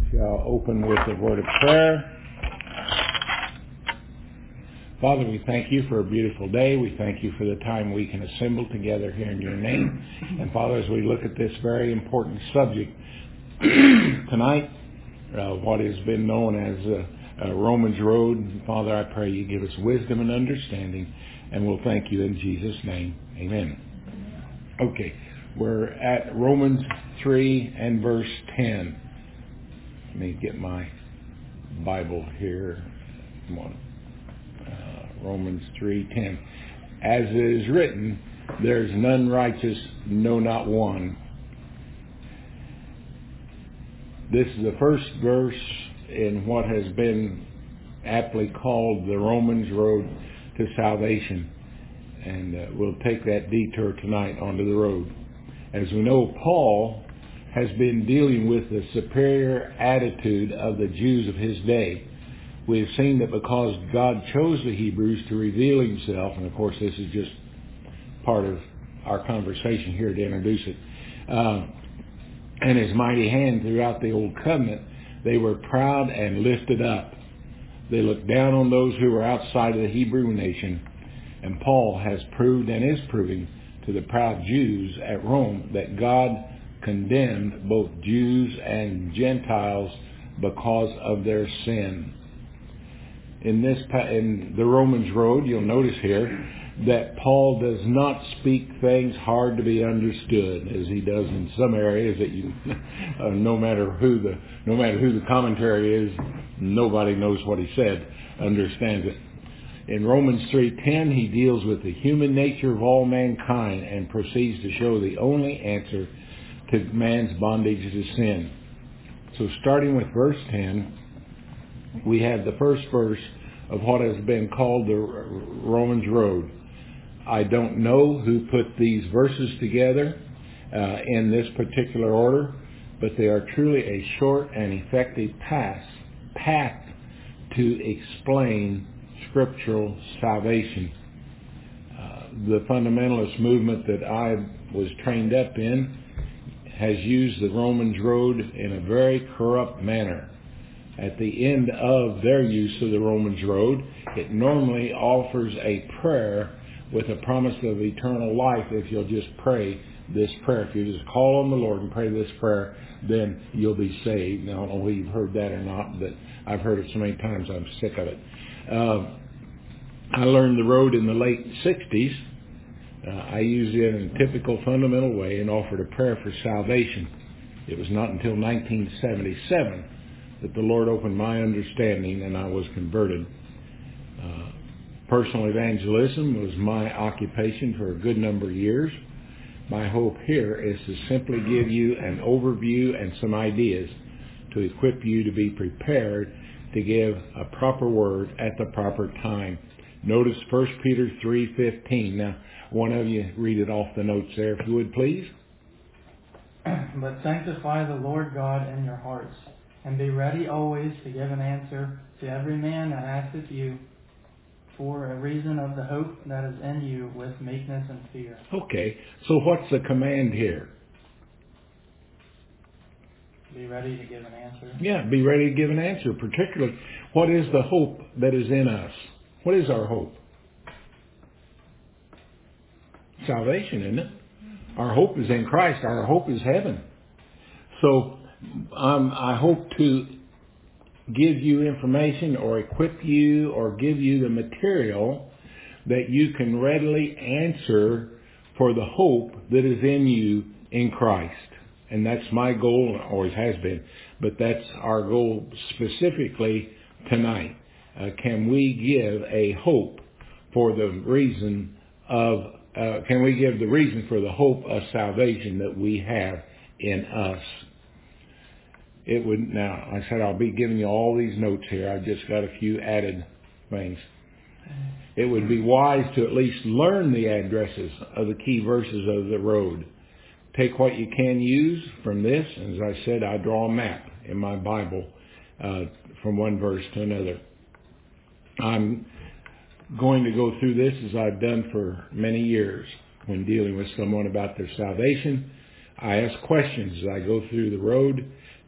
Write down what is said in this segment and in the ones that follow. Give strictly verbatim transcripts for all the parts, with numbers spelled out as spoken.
shall open with a word of prayer. Father, we thank you for a beautiful day. We thank you for the time we can assemble together here in your name. And Father, as we look at this very important subject tonight, uh, what has been known as uh, uh, Romans Road, Father, I pray you give us wisdom and understanding, and we'll thank you in Jesus' name. Amen. Okay, we're at Romans three and verse ten. Let me get my Bible here. Come on. Uh, Romans three ten. As it is written, there's none righteous, no, not one. This is the first verse in what has been aptly called the Romans Road to Salvation. And uh, we'll take that detour tonight onto the road. As we know, Paul has been dealing with the superior attitude of the Jews of his day. We have seen that because God chose the Hebrews to reveal himself, and of course this is just part of our conversation here to introduce it, uh, and his mighty hand throughout the Old Covenant, they were proud and lifted up. They looked down on those who were outside of the Hebrew nation, and Paul has proved and is proving to the proud Jews at Rome that God condemned both Jews and Gentiles because of their sin. In this, in the Romans Road, you'll notice here that Paul does not speak things hard to be understood, as he does in some areas that you, uh, no matter who the, no matter who the commentary is, nobody knows what he said, understands it. In Romans three ten, he deals with the human nature of all mankind and proceeds to show the only answer to man's bondage to sin. So starting with verse ten, we have the first verse of what has been called the Romans Road. I don't know who put these verses together uh, in this particular order, but they are truly a short and effective path, path to explain scriptural salvation. Uh, the fundamentalist movement that I was trained up in has used the Romans Road in a very corrupt manner. At the end of their use of the Romans Road, it normally offers a prayer with a promise of eternal life if you'll just pray this prayer. If you just call on the Lord and pray this prayer, then you'll be saved. Now, I don't know whether you've heard that or not, but I've heard it so many times I'm sick of it. Uh, I learned the road in the late sixties. Uh, I used it in a typical fundamental way and offered a prayer for salvation. It was not until nineteen seventy-seven that the Lord opened my understanding and I was converted. Uh, personal evangelism was my occupation for a good number of years. My hope here is to simply give you an overview and some ideas to equip you to be prepared to give a proper word at the proper time. Notice First Peter three fifteen. Now, one of you read it off the notes there, if you would, please. But sanctify the Lord God in your hearts, and be ready always to give an answer to every man that asketh you for a reason of the hope that is in you with meekness and fear. Okay, so what's the command here? Be ready to give an answer. Yeah, be ready to give an answer. Particularly, what is the hope that is in us? What is our hope? Salvation, isn't it? Our hope is in Christ. Our hope is heaven. So um, I hope to give you information or equip you or give you the material that you can readily answer for the hope that is in you in Christ. And that's my goal, and always has been. But that's our goal specifically tonight. Uh, can we give a hope for the reason of, uh, can we give the reason for the hope of salvation that we have in us? It would, now, I said I'll be giving you all these notes here. I've just got a few added things. It would be wise to at least learn the addresses of the key verses of the road. Take what you can use from this. As I said, I draw a map in my Bible uh, from one verse to another. I'm going to go through this as I've done for many years when dealing with someone about their salvation. I ask questions as I go through the road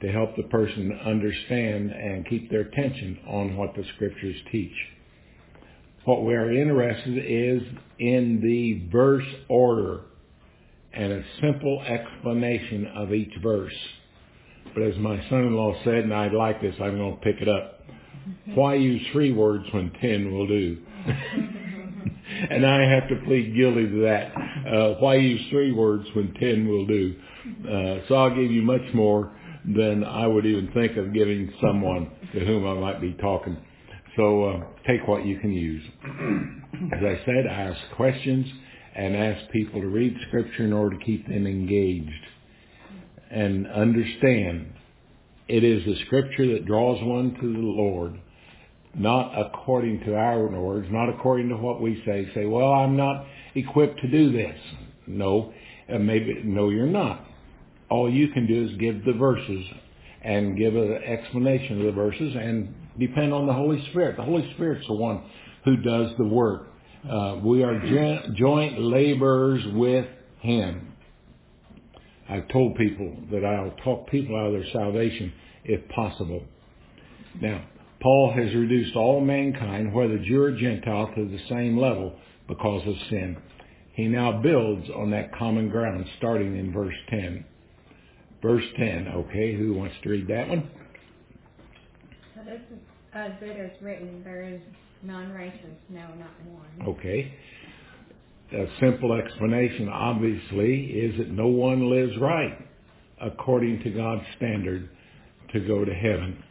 to help the person understand and keep their attention on what the Scriptures teach. What we are interested in is in the verse order and a simple explanation of each verse. But as my son-in-law said, and I like this, I'm going to pick it up. Why use three words when ten will do? And I have to plead guilty to that. Uh, why use three words when ten will do? Uh, so I'll give you much more than I would even think of giving someone to whom I might be talking. So uh, take what you can use. As I said, I ask questions and ask people to read Scripture in order to keep them engaged and understand it is the Scripture that draws one to the Lord, not according to our words, not according to what we say. Say, well, I'm not equipped to do this. No, uh, maybe no, you're not. All you can do is give the verses and give an explanation of the verses and depend on the Holy Spirit. The Holy Spirit's the one who does the work. Uh, we are jo- joint laborers with Him. I've told people that I'll talk people out of their salvation if possible. Now, Paul has reduced all mankind, whether Jew or Gentile, to the same level because of sin. He now builds on that common ground, starting in verse ten. Verse ten, okay, who wants to read that one? So this is as it is written, there is none righteous, no, not one. Okay. A simple explanation, obviously, is that no one lives right according to God's standard to go to heaven.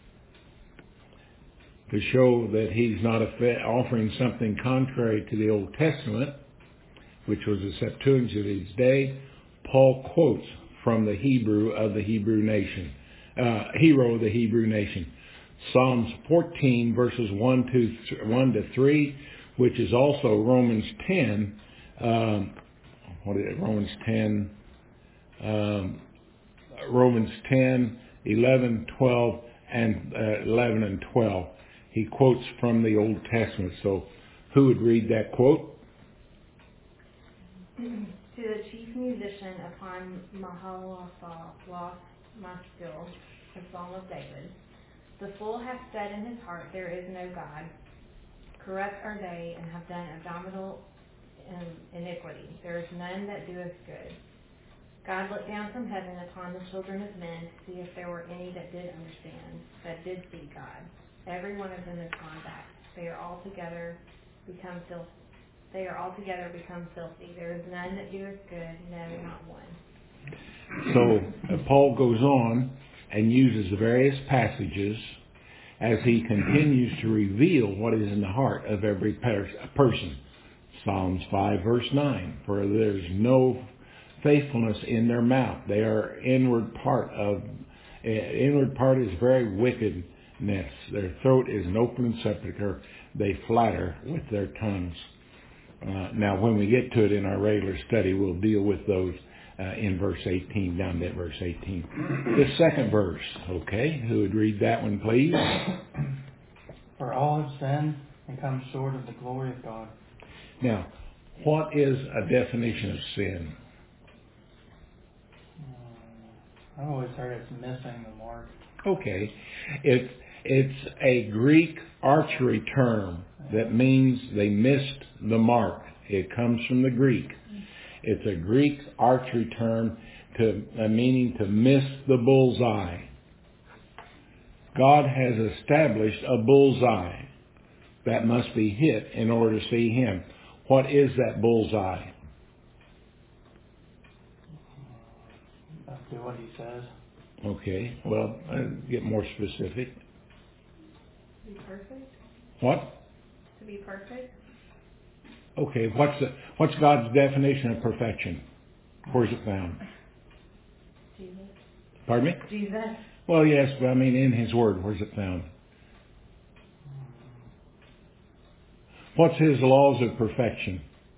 To show that He's not offering something contrary to the Old Testament, which was the Septuagint of his day, Paul quotes from the Hebrew of the Hebrew nation, uh, hero of the Hebrew nation. Psalms fourteen, verses one to three, which is also Romans ten. Um, what is it? Romans ten. Um, Romans ten, eleven, twelve, and uh, eleven and twelve. He quotes from the Old Testament. So, who would read that quote? To the chief musician upon Mahalath Maskil, the Psalm of David. The fool hath said in his heart, there is no God. Corrupt are they, and have done abominable iniquity. There is none that doeth good. God looked down from heaven upon the children of men to see if there were any that did understand, that did see God. Every one of them is gone back. They are altogether become filthy. They are altogether become filthy. There is none that doeth good, no, not one. So uh, Paul goes on and uses the various passages as he continues to reveal what is in the heart of every per- person. Psalms five, verse nine, for there is no faithfulness in their mouth. They are inward part of, uh, inward part is very wickedness. Their throat is an open sepulchre. They flatter with their tongues. Uh, now, when we get to it in our regular study, we'll deal with those uh, in verse eighteen, down to verse eighteen. The second verse, okay? Who would read that one, please? For all have sinned and come short of the glory of God. Now, what is a definition of sin? Uh, I've always heard it's missing the mark. Okay. It's, it's a Greek archery term that means they missed the mark. It comes from the Greek. It's a Greek archery term to uh, meaning to miss the bullseye. God has established a bullseye that must be hit in order to see Him. What is that bullseye? Do what He says. Okay. Well, uh, get more specific. To be perfect? What? To be perfect? Okay. What's the, what's God's definition of perfection? Where's it found? Jesus. Pardon me? Jesus. Well, yes, but I mean in His Word. Where's it found? What's His laws of perfection?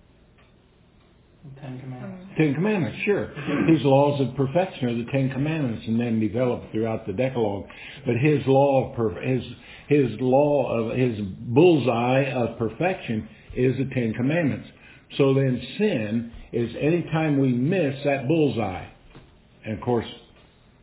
Ten Commandments. Ten Commandments, sure. His laws of perfection are the Ten Commandments, and then developed throughout the Decalogue. But His law of per- His His law of His bullseye of perfection is the Ten Commandments. So then, sin is any time we miss that bullseye, and of course,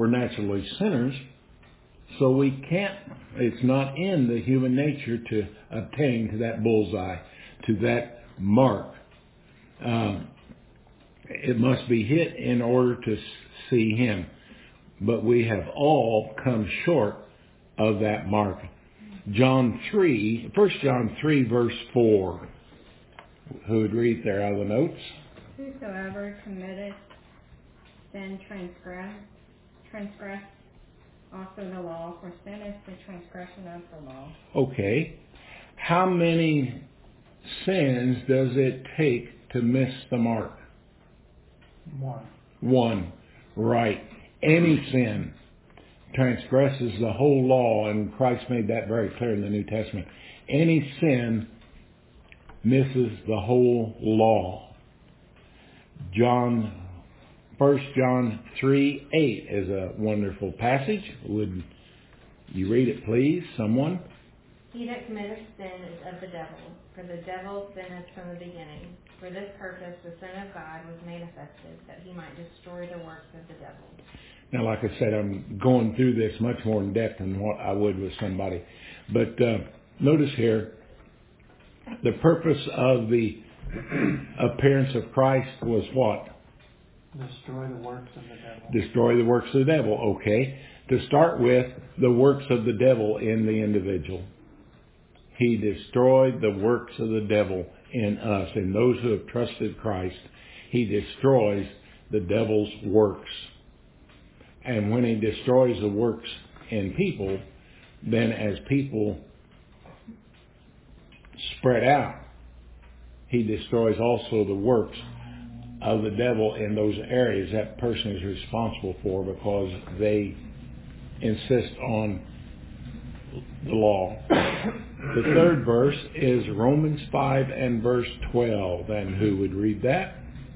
we're naturally sinners, so we can't, it's not in the human nature to attain to that bullseye, to that mark. Um, it must be hit in order to see Him. But we have all come short of that mark. John three, First John three, verse four. Who would read there out of the notes? Whosoever committeth sin transgress, transgress also the law, for sin is the transgression of the law. Okay. How many sins does it take to miss the mark? One. One. Right. Any sin transgresses the whole law, and Christ made that very clear in the New Testament. Any sin misses the whole law. John, First John three eight is a wonderful passage. Would you read it, please, someone? He that committeth sin is of the devil, for the devil sinneth from the beginning. For this purpose the Son of God was manifested, that He might destroy the works of the devil. Now, like I said, I'm going through this much more in depth than what I would with somebody. But uh, notice here, the purpose of the appearance of Christ was what? Destroy the works of the devil. Destroy the works of the devil. Okay. To start with, the works of the devil in the individual. He destroyed the works of the devil in us. In those who have trusted Christ, He destroys the devil's works. And when He destroys the works in people, then as people spread out, He destroys also the works of the devil in those areas that person is responsible for, because they insist on the law. The third verse is Romans five and verse twelve. And who would read that?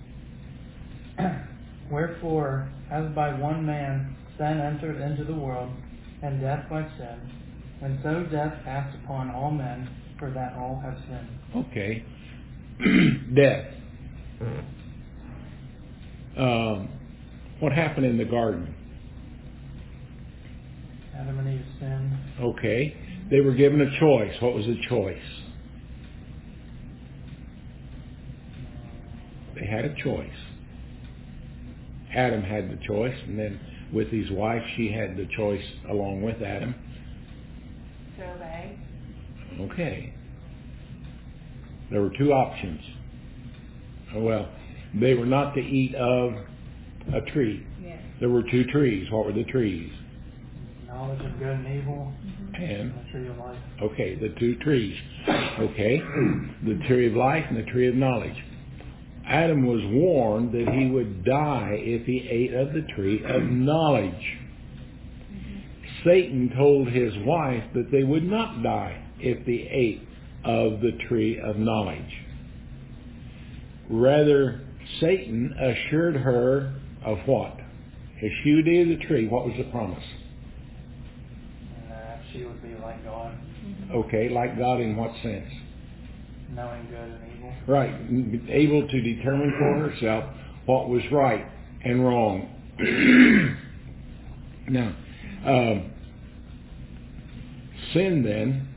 Wherefore, as by one man sin entered into the world, and death by sin, and so death passed upon all men, for that all have sinned. Okay. Death. Um, what happened in the garden? Adam and Eve sinned. Okay. They were given a choice. What was the choice? They had a choice. Adam had the choice, and then with his wife, she had the choice along with Adam. To obey. Okay. There were two options. Well, they were not to eat of a tree. Yes. There were two trees. What were the trees? Knowledge of good and evil, And, and the tree of life. okay, the two trees. Okay, the tree of life and the tree of knowledge. Adam was warned that he would die if he ate of the tree of knowledge. Satan told his wife that they would not die if they ate of the tree of knowledge. Rather, Satan assured her of what? If she would eat of the tree, what was the promise? And uh, she would be like God, Okay, like God in what sense? knowing good and evil. Right, able to determine for herself what was right and wrong. Now, um, sin then,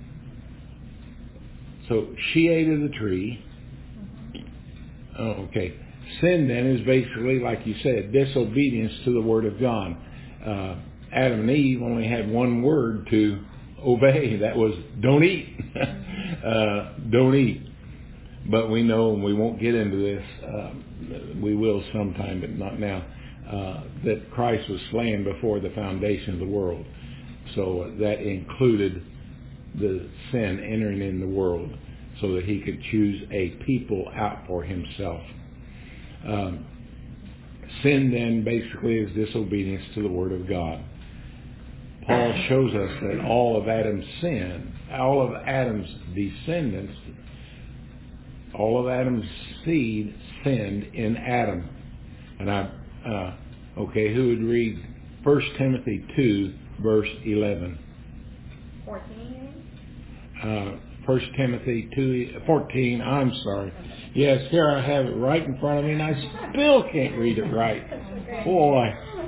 so she ate of the tree. Oh, okay. Sin then is basically, like you said, disobedience to the Word of God. Uh, Adam and Eve only had one word to obey. That was, don't eat. uh, don't eat. But we know, and we won't get into this, uh, we will sometime, but not now, uh, that Christ was slain before the foundation of the world. So that included the sin entering in the world so that He could choose a people out for Himself. Um, sin then basically is disobedience to the Word of God. Paul shows us that all of Adam's sin, all of Adam's descendants, all of Adam's seed sinned in Adam. And I, uh, okay, who would read First Timothy two, verse eleven? fourteen? Uh, First Timothy two, fourteen, I'm sorry. Yes, here I have it right in front of me, and I still can't read it right. Boy.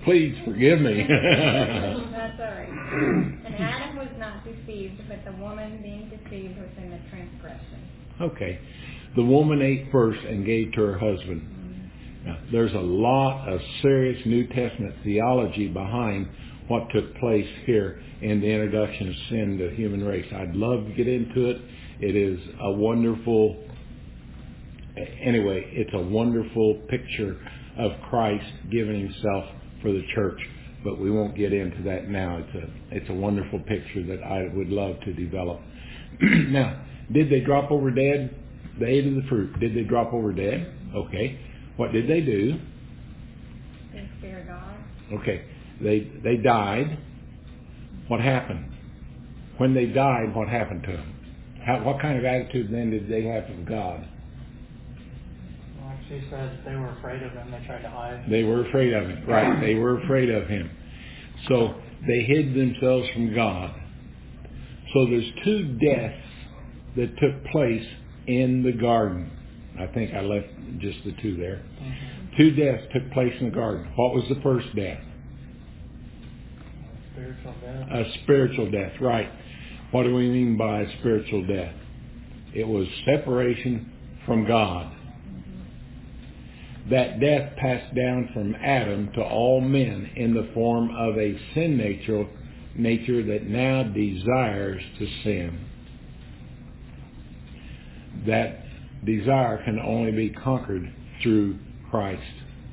Please forgive me. That's all right. And Adam was not deceived, but the woman being deceived was in the transgression. Okay. The woman ate first and gave to her husband. Now, there's a lot of serious New Testament theology behind what took place here in the introduction of sin to the human race. I'd love to get into it. It is a wonderful, anyway, it's a wonderful picture of Christ giving himself for the church. But we won't get into that now. It's a, it's a wonderful picture that I would love to develop. Now, did they drop over dead? They ate of the fruit. Did they drop over dead? Okay. What did they do? They fear God. Okay. They they died. What happened? When they died, what happened to them? How, what kind of attitude then did they have of God? Like she said, they were afraid of him. They tried to hide. They were afraid of him. Right. They were afraid of him. So they hid themselves from God. So there's two deaths that took place in the garden. I think I left just the two there. Mm-hmm. Two deaths took place in the garden. What was the first death? Spiritual death. A spiritual death, right. What do we mean by a spiritual death? It was separation from God. That death passed down from Adam to all men in the form of a sin nature, nature that now desires to sin. That desire can only be conquered through Christ.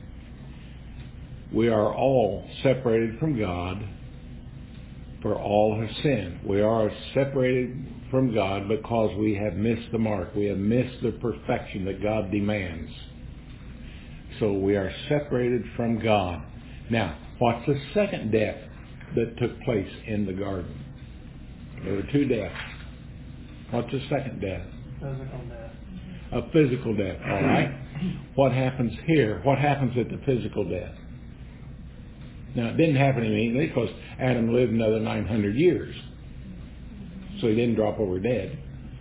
We are all separated from God, for all have sinned. We are separated from God because we have missed the mark. We have missed the perfection that God demands. So we are separated from God. Now, what's the second death that took place in the garden? There were two deaths. What's the second death? Physical death. A physical death, all right? What happens here? What happens at the physical death? Now, it didn't happen immediately because Adam lived another nine hundred years. So he didn't drop over dead.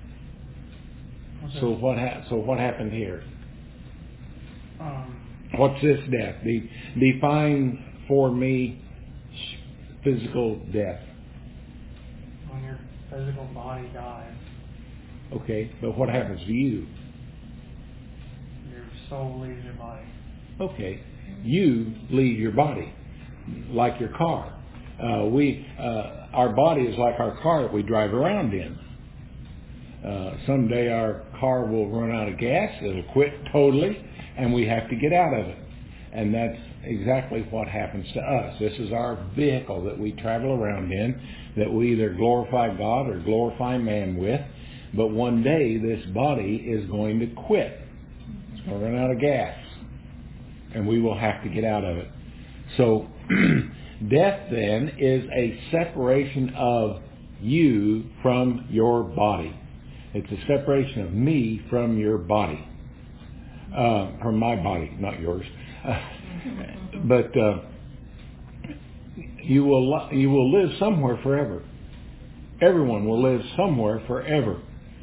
Okay. So what ha- So what happened here? Um, What's this death? De- define for me physical death. when your physical body dies, Okay, but what happens to you? your soul leaves your body. Okay, you leave your body, like your car. Uh, we, uh, our body is like our car that we drive around in. Uh, someday our car will run out of gas, it'll quit totally, and we have to get out of it. And that's exactly what happens to us. This is our vehicle that we travel around in, that we either glorify God or glorify man with. But one day this body is going to quit. It's going to run out of gas. And we will have to get out of it. So death then is a separation of you from your body. It's a separation of me from your body. Uh, from my body, not yours. Uh, but uh, you will you will live somewhere forever. Everyone will live somewhere forever.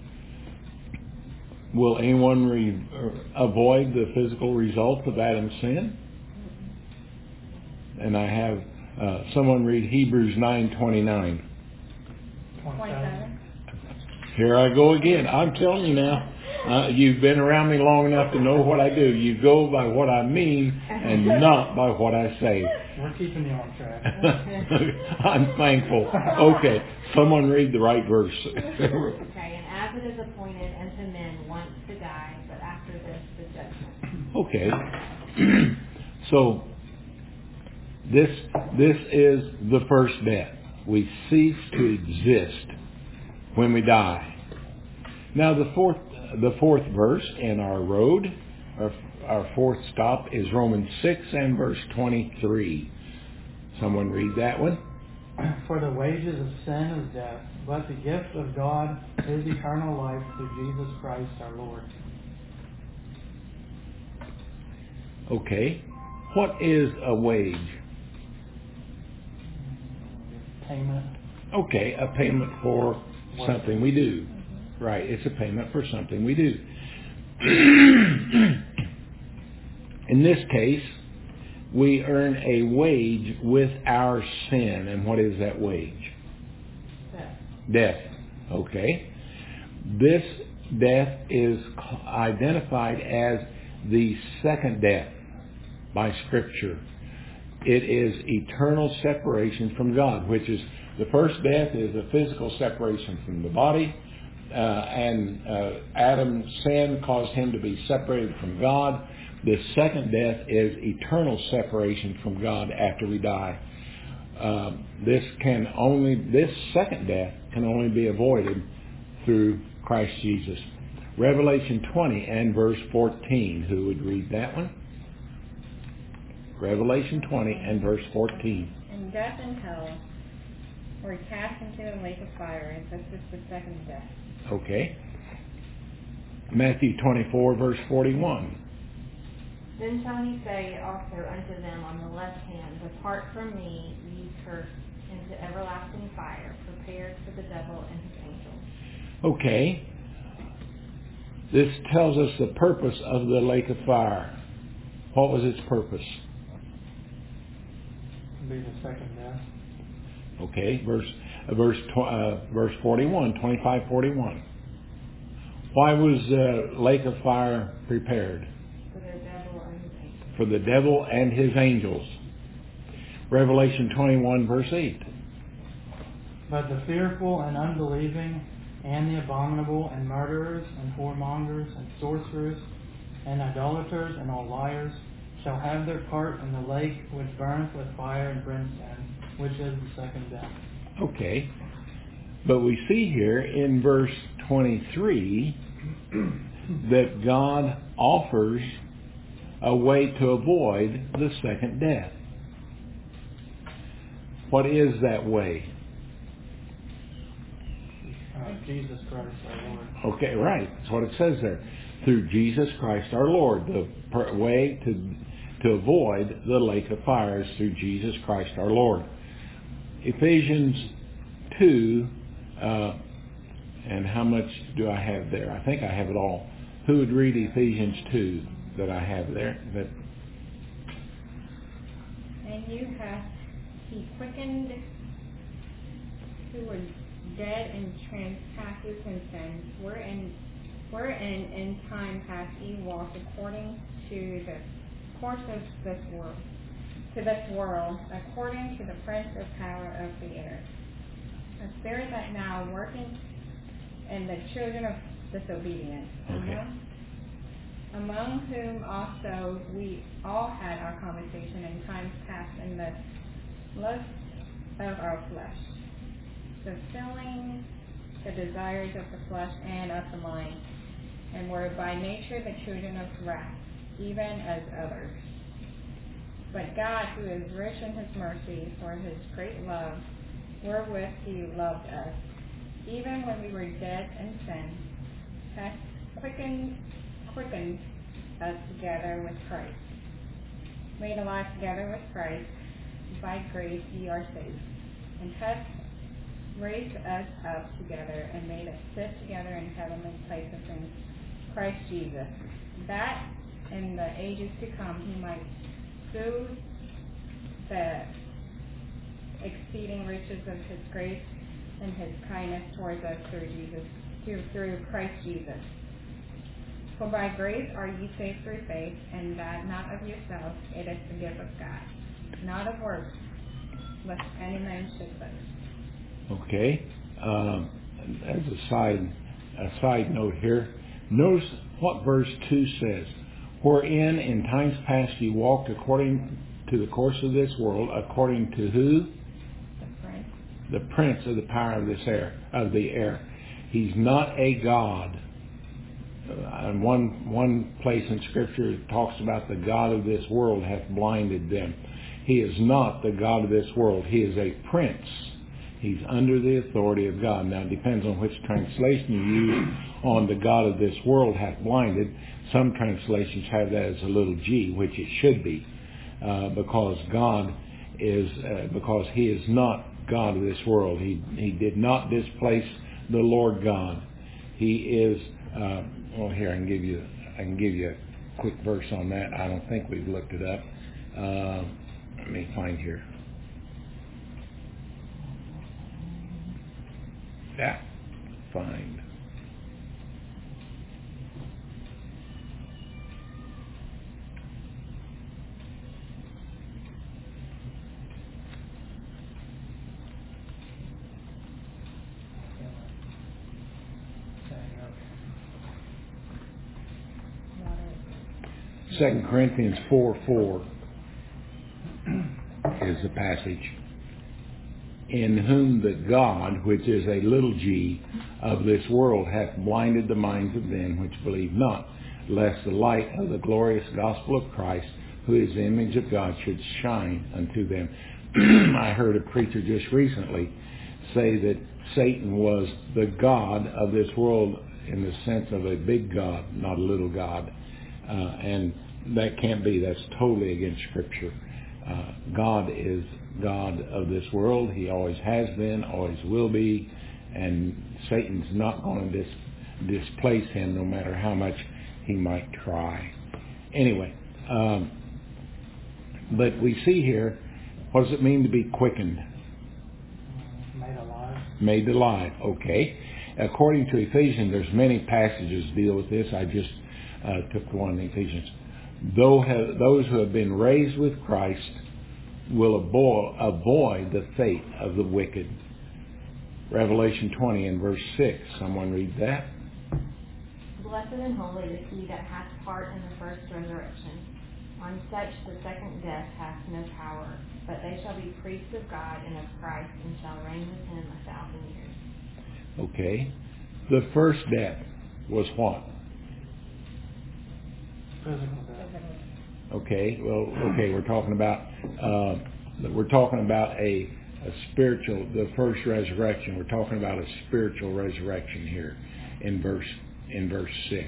Will anyone re- avoid the physical result of Adam's sin? And I have uh, someone read Hebrews nine twenty-nine. twenty-seven. Here I go again. I'm telling you now. Uh, you've been around me long enough to know what I do. You go by what I mean and not by what I say. We're keeping you on track. I'm thankful. Okay, someone read the right verse. Okay, and as it is appointed unto men once to die, but after this the judgment. Okay. So this this is the first death. We cease to exist when we die. Now the fourth the fourth verse in our road, our, our fourth stop is Romans six and verse twenty-three. Someone read that one. For the wages of sin is death, but the gift of God is eternal life through Jesus Christ our Lord. Okay. What is a wage? Payment. Okay, a payment for something we do. Right, it's a payment for something we do. In this case, we earn a wage with our sin. And what is that wage? Death. Death. Okay. This death is identified as the second death by Scripture. It is eternal separation from God, which is the first death is a physical separation from the body, uh, and uh, Adam's sin caused him to be separated from God. The second death is eternal separation from God after we die. Uh, this can only this second death can only be avoided through Christ Jesus. Revelation twenty and verse fourteen. Who would read that one? Revelation twenty and verse fourteen. And death and hell were cast into the lake of fire. This is the second death. Okay. Matthew twenty-four, verse forty-one. Then shall he say also unto them on the left hand, Depart from me, ye cursed, into everlasting fire, prepared for the devil and his angels. Okay. This tells us the purpose of the lake of fire. What was its purpose? Be the second death. Okay, verse uh, verse tw- uh, verse forty-one, twenty-five forty-one. Why was the lake of fire prepared? For the devil and his angels. For the devil and his angels. Revelation twenty-one, verse eight. But the fearful and unbelieving, and the abominable, and murderers, and whoremongers, and sorcerers, and idolaters, and all liars, shall have their part in the lake which burneth with fire and brimstone, which is the second death. Okay. But we see here in verse twenty-three that God offers a way to avoid the second death. What is that way? Uh, Jesus Christ our Lord. Okay, right. That's what it says there. Through Jesus Christ our Lord. The per- way to to avoid the lake of fire is through Jesus Christ our Lord. Ephesians two, uh, and how much do I have there? I think I have it all. Who would read Ephesians two that I have there? That And you have he quickened who were dead in trespasses and sins, wherein wherein in time past ye walked according to the course of this world, to this world, according to the prince of power of the air, a spirit that now working in the children of disobedience, Okay. among, among whom also we all had our conversation in times past in the lust of our flesh, fulfilling the desires of the flesh and of the mind, and were by nature the children of wrath, even as others. But God, who is rich in his mercy, for his great love, wherewith he loved us, even when we were dead in sin, hath quickened, quickened us together with Christ. Made alive together with Christ, by grace ye are saved, and hath raised us up together, and made us sit together in heavenly places in Christ Jesus, that in the ages to come he might fill the exceeding riches of his grace and his kindness towards us through Jesus, through, through Christ Jesus. For by grace are ye saved through faith, and that not of yourselves, it is the gift of God, not of works, lest any man should boast. okay. Um, as a side a side note here, notice what verse two says. Wherein in times past ye walked according to the course of this world, according to who? The prince. The prince of the power of this air, of the air. He's not a god. Uh, in one one place in Scripture it talks about the god of this world hath blinded them. He is not the god of this world. He is a prince. He's under the authority of God. Now it depends on which translation you use on the god of this world hath blinded. Some translations have that as a little g, which it should be, uh, because God is, uh, because He is not God of this world. He He did not displace the Lord God. He is. Uh, well, here I can give you I can give you a quick verse on that. I don't think we've looked it up. Uh, let me find here. Yeah, find. Second Corinthians four four is the passage. In whom the God, which is a little g, of this world hath blinded the minds of them which believe not, lest the light of the glorious gospel of Christ, who is the image of God, should shine unto them. I heard a preacher just recently say that Satan was the God of this world in the sense of a big God, not a little God. Uh, and that can't be. That's totally against Scripture. Uh, God is God of this world. He always has been, always will be, and Satan's not going to dis- displace him no matter how much he might try. Anyway, um, but we see here, what does it mean to be quickened? Made alive. Made alive, okay. According to Ephesians, there's many passages deal with this. I just uh, took one in Ephesians. Those who have been raised with Christ will avoid the fate of the wicked. Revelation twenty and verse six. Someone read that. Blessed and holy is he that hath part in the first resurrection. On such the second death hath no power, but they shall be priests of God and of Christ, and shall reign with him a thousand years. Okay. The first death was what? Physical death. Okay. Well, okay. We're talking about uh, we're talking about a, a spiritual. The first resurrection. We're talking about a spiritual resurrection here in verse in verse six.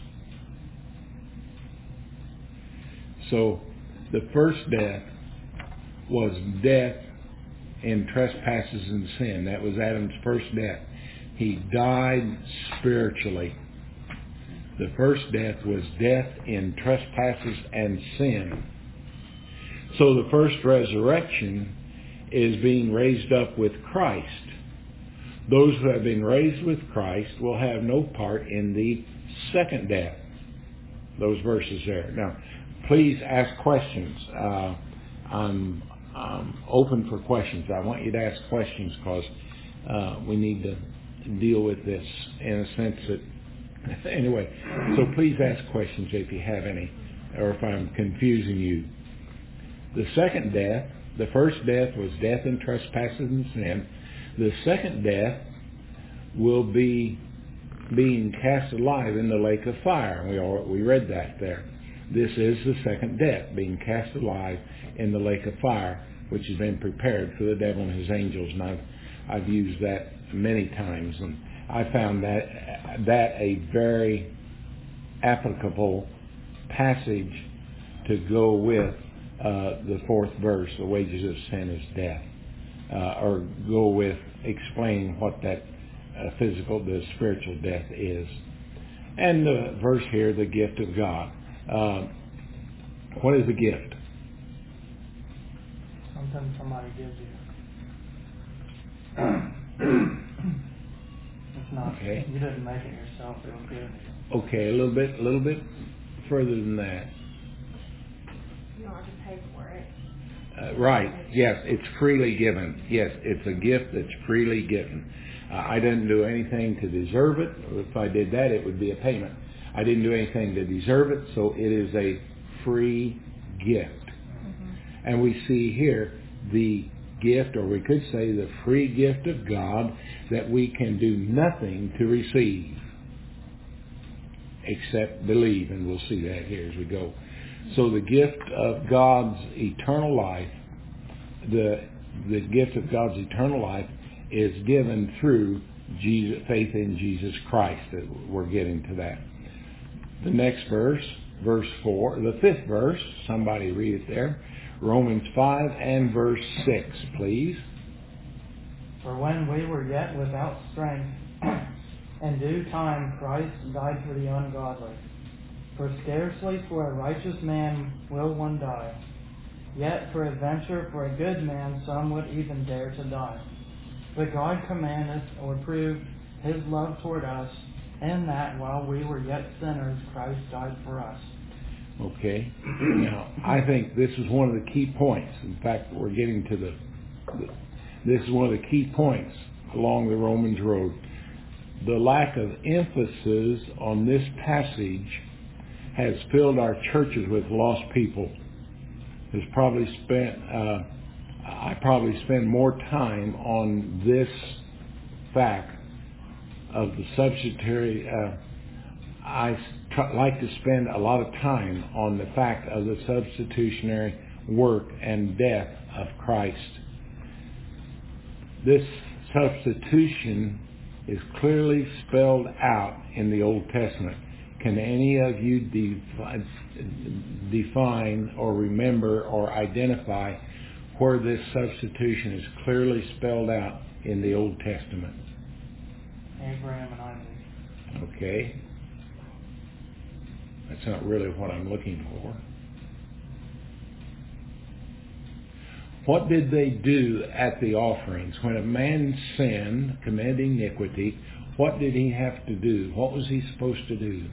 So, the first death was death in trespasses and sin. That was Adam's first death. He died spiritually. The first death was death in trespasses and sin. So the first resurrection is being raised up with Christ. Those who have been raised with Christ will have no part in the second death. Those verses there. Now, please ask questions. Uh, I'm, I'm open for questions. I want you to ask questions because uh, we need to deal with this in a sense that anyway, so please ask questions if you have any, or if I'm confusing you. The second death, the first death was death in trespasses and sin. The second death will be being cast alive in the lake of fire. We all, we read that there. This is the second death, being cast alive in the lake of fire, which has been prepared for the devil and his angels. And I've, I've used that many times, and I found that that a very applicable passage to go with uh, the fourth verse, the wages of sin is death, uh, or go with explaining what that uh, physical, the spiritual death is. And the verse here, the gift of God. Uh, what is a gift? Something somebody gives you. It's not. Okay. You didn't make it yourself. It was given to you. Okay, a little bit, a little bit further than that. You don't have to pay for it. Uh, right. Yes, it's freely given. Yes, it's a gift that's freely given. Uh, I didn't do anything to deserve it. If I did that, it would be a payment. I didn't do anything to deserve it, so it is a free gift. Mm-hmm. And we see here the gift, or we could say the free gift of God, that we can do nothing to receive except believe, and we'll see that here as we go. So the gift of God's eternal life, the the gift of God's eternal life is given through Jesus, faith in Jesus Christ. We're getting to that. The next verse, verse four, the fifth verse, somebody read it there. Romans five and verse six, please. For when we were yet without strength, in due time Christ died for the ungodly. For scarcely for a righteous man will one die, Yet for adventure, for a good man, some would even dare to die. But God commandeth or proved his love toward us, in that while we were yet sinners, Christ died for us. Okay. Now, I think this is one of the key points. In fact, we're getting to the, the this is one of the key points along the Romans road. The lack of emphasis on this passage has filled our churches with lost people. Has probably spent, uh, I probably spend more time on this fact of the substitutionary. Uh, I tr- like to spend a lot of time on the fact of the substitutionary work and death of Christ. This substitution is clearly spelled out in the Old Testament. Can any of you defi- define or remember or identify where this substitution is clearly spelled out in the Old Testament? Abraham and Isaac. Okay. That's not really what I'm looking for. What did they do at the offerings? When a man sinned, committed iniquity, what did he have to do? What was he supposed to do?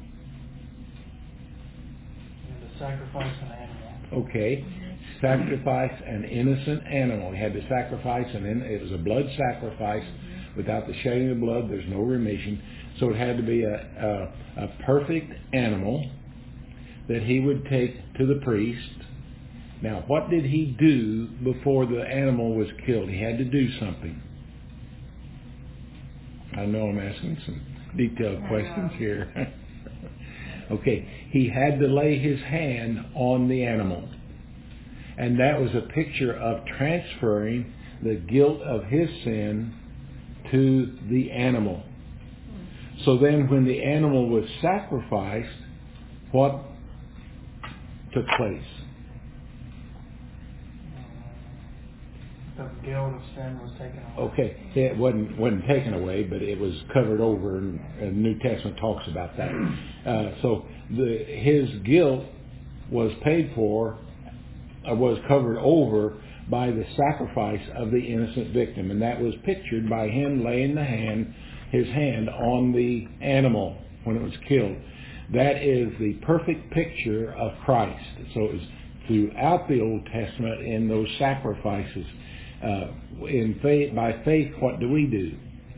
To sacrifice an animal. Okay. Sacrifice an innocent animal. He had to sacrifice an in, it was a blood sacrifice. Without the shedding of blood, there's no remission. So it had to be a, a, a perfect animal that he would take to the priest. Now, what did he do before the animal was killed? He had to do something. I know I'm asking some detailed questions here. Okay, he had to lay his hand on the animal. And that was a picture of transferring the guilt of his sin to the animal. So then when the animal was sacrificed, what took place? The guilt of sin was taken away. Okay, it wasn't wasn't taken away, but it was covered over, and the New Testament talks about that. Uh, so the his guilt was paid for, uh, was covered over by the sacrifice of the innocent victim, and that was pictured by him laying the hand, his hand on the animal when it was killed. That is the perfect picture of Christ. So it was throughout the Old Testament in those sacrifices. Uh, in faith, by faith, what do we do?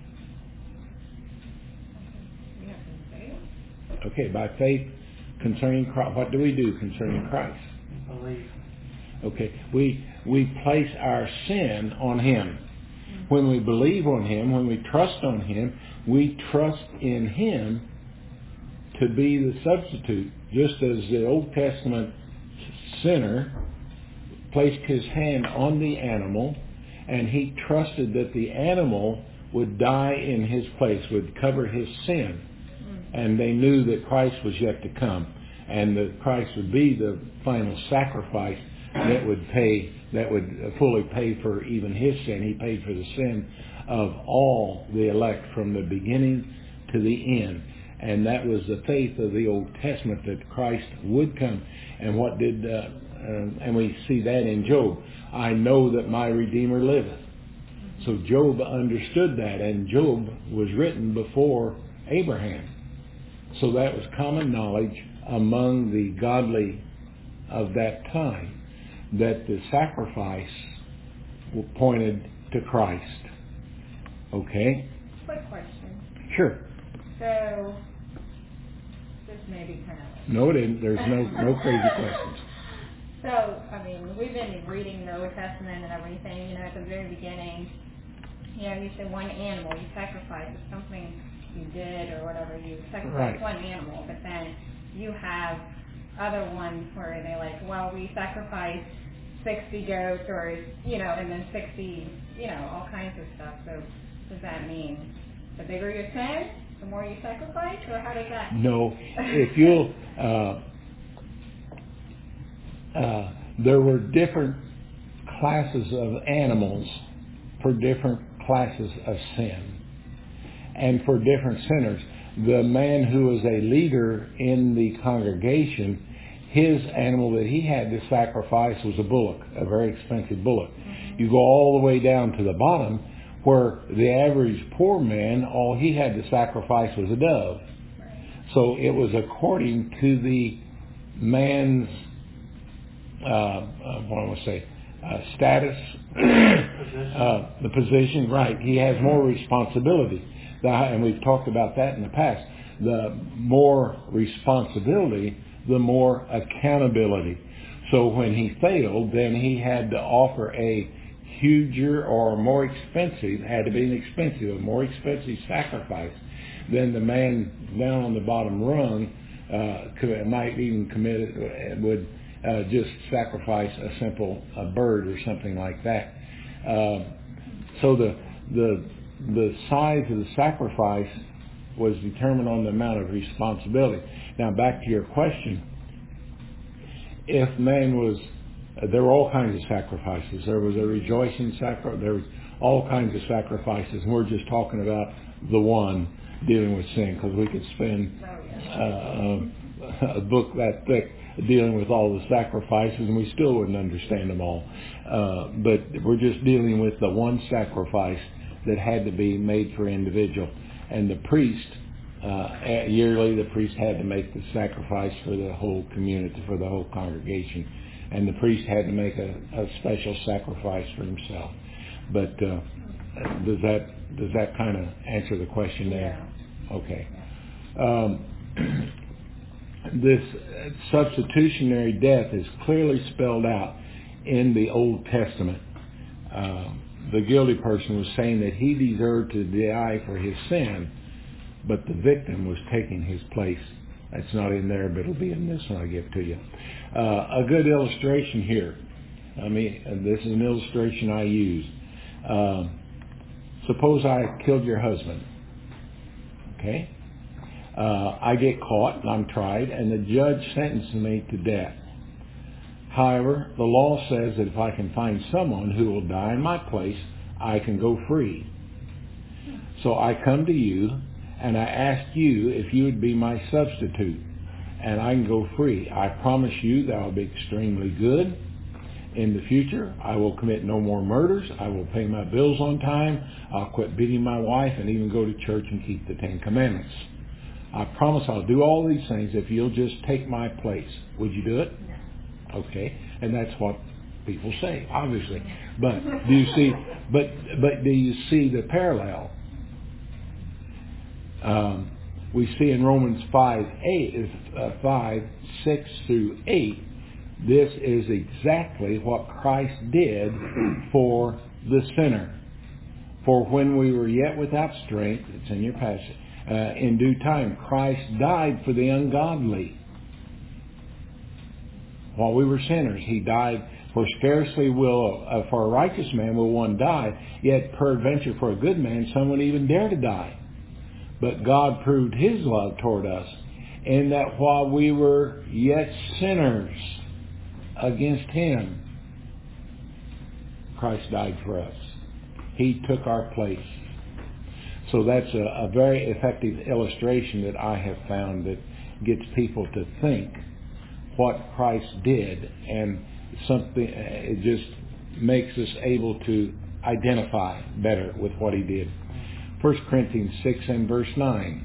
Okay, by faith concerning Christ, what do we do concerning Christ? Believe. Okay, we we place our sin on Him. When we believe on Him, when we trust on Him, we trust in Him to be the substitute. Just as the Old Testament sinner placed his hand on the animal, and he trusted that the animal would die in his place, would cover his sin. And they knew that Christ was yet to come, and that Christ would be the final sacrifice that would pay, that would fully pay for even his sin. He paid for the sin of all the elect from the beginning to the end. And that was the faith of the Old Testament, that Christ would come. And what did, uh, uh, and we see that in Job. I know that my Redeemer liveth. So Job understood that, and Job was written before Abraham. So that was common knowledge among the godly of that time, that the sacrifice pointed to Christ. Okay? Quick question. Sure. So, this may be kind of... No, it isn't. There's no, no crazy questions. So, I mean, we've been reading the Old Testament and everything, you know, at the very beginning, you know, you said one animal, you sacrificed something you did or whatever, you sacrificed Right. one animal, but then you have other ones where they like, well, we sacrificed sixty goats or, you know, and then sixty, you know, all kinds of stuff. So does that mean the bigger your sin, the more you sacrifice, or how does that? No. If you'll, uh, uh, there were different classes of animals for different classes of sin and for different sinners. The man who was a leader in the congregation, his animal that he had to sacrifice was a bullock, a very expensive bullock. You go all the way down to the bottom where the average poor man, all he had to sacrifice was a dove. So it was according to the man's, uh, uh, what do I want to say, uh, status, uh, the position, right. He has more responsibility. The, and we've talked about that in the past. The more responsibility, the more accountability. So when he failed, then he had to offer a huger or more expensive, had to be an expensive, a more expensive sacrifice than the man down on the bottom rung uh, could, might even commit it, would uh, just sacrifice a simple a bird or something like that. Uh, so the the the size of the sacrifice was determined on the amount of responsibility. Now back to your question. If man was, uh, there were all kinds of sacrifices. There was a rejoicing sacrifice. There was all kinds of sacrifices. And we're just talking about the one dealing with sin, because we could spend uh, a book that thick dealing with all the sacrifices, and we still wouldn't understand them all. Uh, but we're just dealing with the one sacrifice that had to be made for individual. And the priest, uh, yearly, the priest had to make the sacrifice for the whole community, for the whole congregation. And the priest had to make a, a special sacrifice for himself. But uh, does that does that kind of answer the question there? Yeah. Okay. Um, this substitutionary death is clearly spelled out in the Old Testament. Uh, the guilty person was saying that he deserved to die for his sin, but the victim was taking his place. That's not in there, but it'll be in this one I give to you. Uh, a good illustration here. I mean, this is an illustration I use. Uh, suppose I killed your husband. Okay? Uh, I get caught and I'm tried, and the judge sentences me to death. However, the law says that if I can find someone who will die in my place, I can go free. So I come to you and I ask you if you would be my substitute, and I can go free. I promise you that I'll be extremely good in the future. I will commit no more murders. I will pay my bills on time. I'll quit beating my wife and even go to church and keep the Ten Commandments. I promise I'll do all these things if you'll just take my place. Would you do it? No. Okay. And that's what people say, obviously. But do you see? But but do you see the parallel? Um, we see in Romans five eight, uh, five six through eight. This is exactly what Christ did for the sinner. For when we were yet without strength, it's in your passage. Uh, in due time, Christ died for the ungodly. While we were sinners, He died. For scarcely will, uh, for a righteous man will one die, yet peradventure for a good man some would even dare to die. But God proved His love toward us, in that while we were yet sinners against Him, Christ died for us. He took our place. So that's a, a very effective illustration that I have found that gets people to think what Christ did, and something, it just makes us able to identify better with what He did. First Corinthians six and verse nine.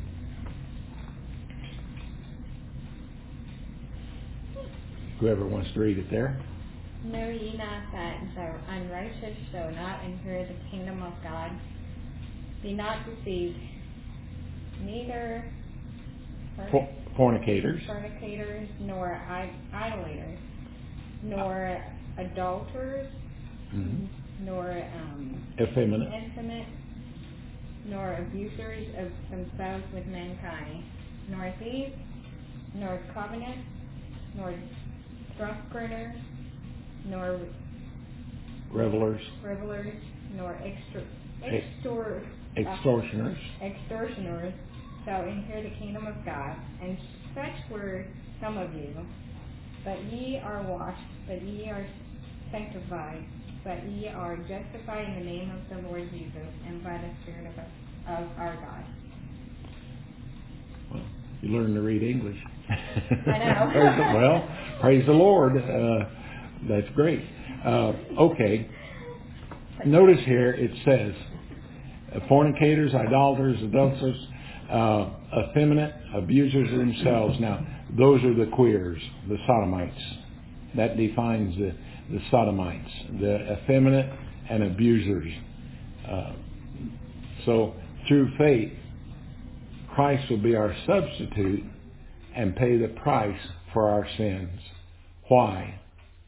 Whoever wants to read it there. Know ye not that the unrighteous shall not inherit the kingdom of God? Be not deceived, neither For, fornicators, fornicators, nor idolaters, nor adulterers, mm-hmm. nor um, effeminate, intimate, nor abusers of themselves with mankind, nor thieves, nor covenant, nor drunkards, nor revelers, revelers, nor extor- extor- extortioners, extortioners shall inherit the kingdom of God. And such were some of you. But ye are washed, but ye are sanctified, but ye are justified in the name of the Lord Jesus and by the Spirit of, of our God. Well, You learn to read English. I know. Praise the, well, praise the Lord. Uh, that's great. Uh, okay. Notice here it says, uh, fornicators, idolaters, adulterers, uh, effeminate, abusers of themselves. Now, those are the queers, the sodomites. That defines the, the sodomites, the effeminate and abusers. Uh, so, through faith, Christ will be our substitute and pay the price for our sins. Why?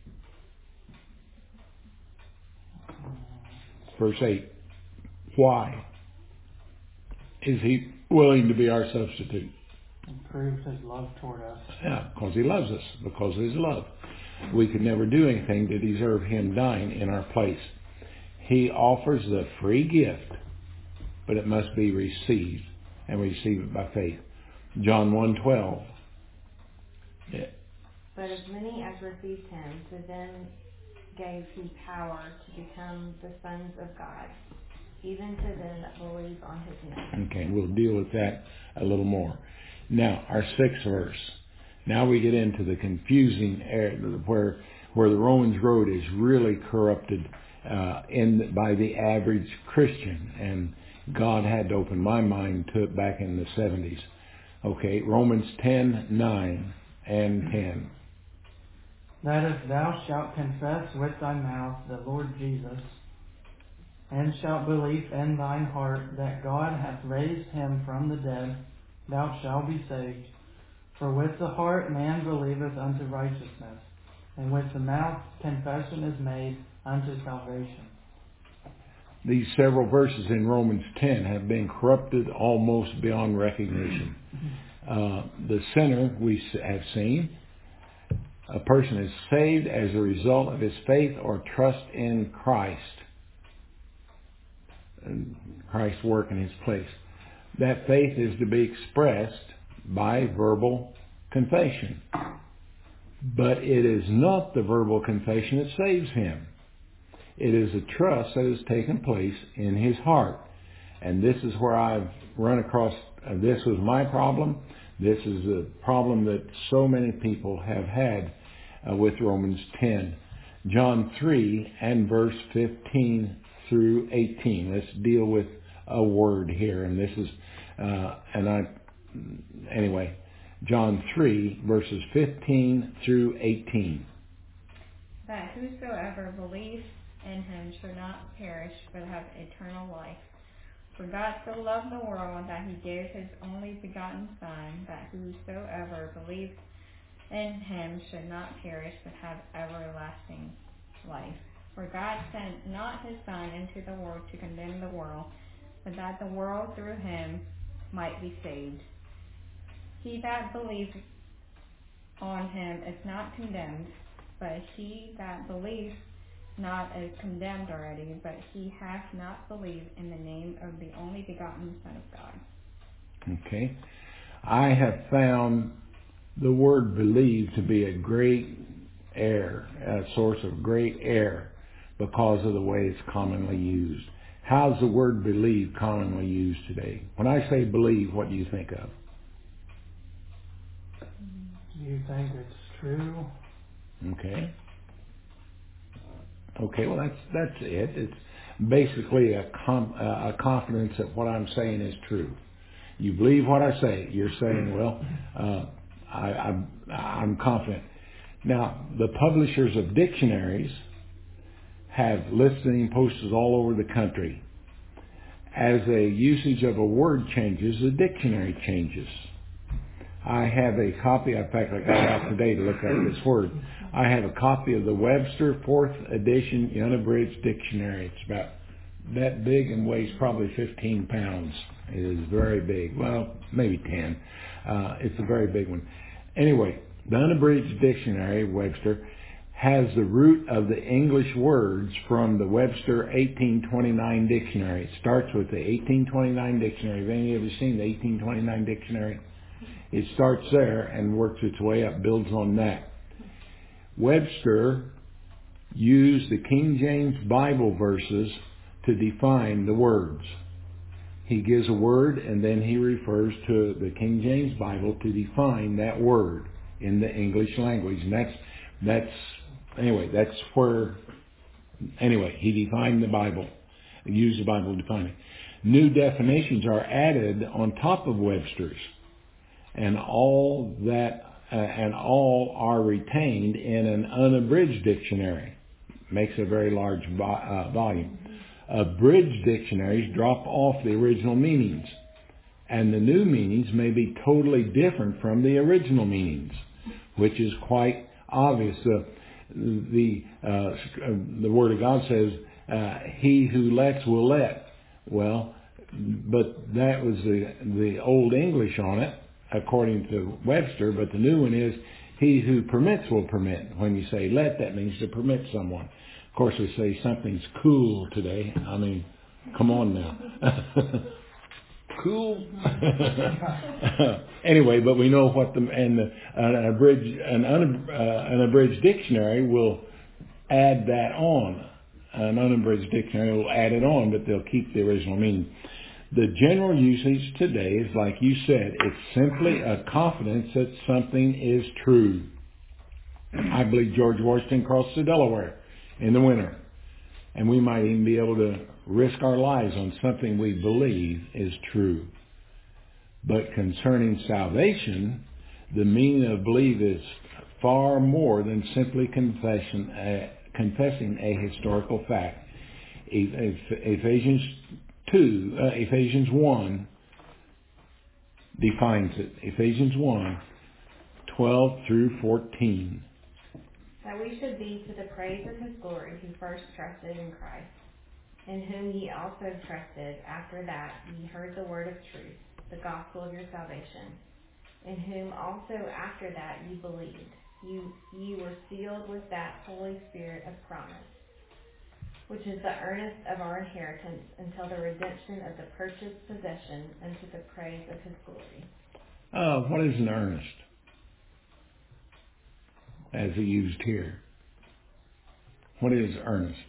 Verse eight. Why is He willing to be our substitute? And proves His love toward us. Yeah, because He loves us, because of His love. We could never do anything to deserve Him dying in our place. He offers the free gift, but it must be received, and we receive it by faith. John one twelve. Yeah. But as many as received Him, to them gave He power to become the sons of God, even to them that believe on His name. Okay, we'll deal with that a little more. Now, our sixth verse. Now we get into the confusing area where where the Romans road is really corrupted uh, in by the average Christian, and God had to open my mind to it back in the seventies. Okay, Romans ten nine and ten. That if thou shalt confess with thy mouth the Lord Jesus, and shalt believe in thine heart that God hath raised Him from the dead, thou shalt be saved. For with the heart man believeth unto righteousness, and with the mouth confession is made unto salvation. These several verses in Romans ten have been corrupted almost beyond recognition. Uh, the sinner, we have seen, a person is saved as a result of his faith or trust in Christ, and Christ's work in his place. That faith is to be expressed by verbal confession. But it is not the verbal confession that saves him. It is a trust that has taken place in his heart. And this is where I've run across, uh, this was my problem. This is a problem that so many people have had uh, with Romans ten. John three and verse fifteen through eighteen. Let's deal with a word here. And this is, uh, and I, anyway, John three verses fifteen through eighteen. That whosoever believes in Him shall not perish, but have eternal life. For God so loved the world that He gave His only begotten Son, that whosoever believes in Him should not perish, but have everlasting life. For God sent not His Son into the world to condemn the world, but that the world through Him might be saved. He that believes on Him is not condemned, but he that believes not is condemned already, but he hath not believed in the name of the only begotten Son of God. Okay. I have found the word believe to be a great error, a source of great error, because of the way it's commonly used. How's the word believe commonly used today? When I say believe, what do you think of? You think it's true? Okay. Okay, well, that's that's it. It's basically a, com, uh, a confidence that what I'm saying is true. You believe what I say. You're saying, well, uh, I, I'm, I'm confident. Now, the publishers of dictionaries have listening posters all over the country. As a usage of a word changes, the dictionary changes. I have a copy, in fact, I got out today to look at this word. I have a copy of the Webster fourth edition unabridged dictionary. It's about that big and weighs probably fifteen pounds. It is very big. Well, maybe ten. Uh, it's a very big one. Anyway, the unabridged dictionary, Webster, has the root of the English words from the Webster eighteen twenty-nine dictionary. It starts with the eighteen twenty-nine dictionary. Have any of you seen the eighteen twenty-nine dictionary? It starts there and works its way up, builds on that. Webster used the King James Bible verses to define the words. He gives a word, and then he refers to the King James Bible to define that word in the English language. And that's, that's anyway, that's where, anyway, he defined the Bible, used the Bible to define it. New definitions are added on top of Webster's, and all that, uh, and all are retained in an unabridged dictionary. Makes a very large vo- uh, volume. Abridged dictionaries drop off the original meanings, and the new meanings may be totally different from the original meanings, which is quite obvious. The the uh, the Word of God says, uh, "He who lets will let." Well, but that was the the Old English on it, according to Webster. But the new one is, "He who permits will permit." When you say "let," that means to permit someone. Of course, we say something's cool today. I mean, come on now. Cool. Anyway, but we know what the and the, an abridged an, un, uh, an abridged dictionary will add that on. An unabridged dictionary will add it on, but they'll keep the original meaning. The general usage today is, like you said, it's simply a confidence that something is true. I believe George Washington crossed the Delaware in the winter, and we might even be able to risk our lives on something we believe is true. But concerning salvation, the meaning of believe is far more than simply confession, uh, confessing a historical fact. Ephesians two, uh, Ephesians one defines it. Ephesians one, twelve through fourteen. That we should be to the praise of His glory, who first trusted in Christ, in whom ye also trusted, after that ye heard the word of truth, the gospel of your salvation, in whom also after that ye believed. You, ye were sealed with that Holy Spirit of promise, which is the earnest of our inheritance until the redemption of the purchased possession unto the praise of His glory. Uh, what is an earnest? As he used here. What is earnest?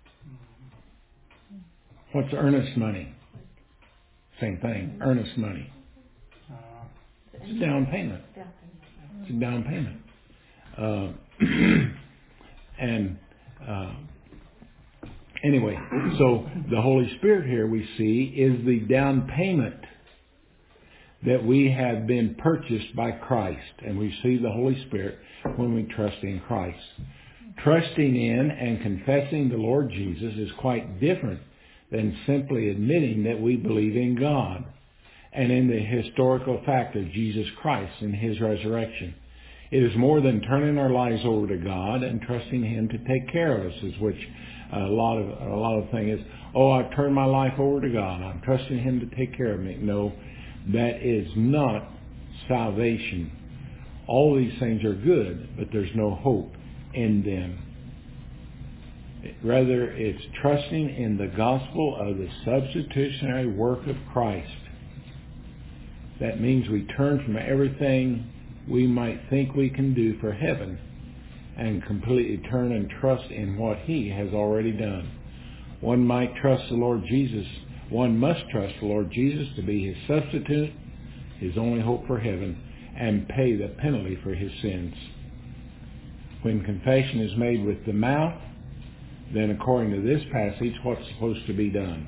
What's earnest money? Same thing. Earnest money. It's a down payment. It's a down payment. Uh, and uh, anyway, so the Holy Spirit here we see is the down payment that we have been purchased by Christ. And we see the Holy Spirit when we trust in Christ. Trusting in and confessing the Lord Jesus is quite different than simply admitting that we believe in God and in the historical fact of Jesus Christ and His resurrection. It is more than turning our lives over to God and trusting Him to take care of us, is which a lot of a lot of thing is, oh, I've turned my life over to God. I'm trusting Him to take care of me. No, that is not salvation. All these things are good, but there's no hope in them. Rather, it's trusting in the gospel of the substitutionary work of Christ. That means we turn from everything we might think we can do for heaven and completely turn and trust in what He has already done. One might trust the Lord Jesus. One must trust the Lord Jesus to be His substitute, His only hope for heaven, and pay the penalty for his sins. When confession is made with the mouth, then according to this passage, what's supposed to be done?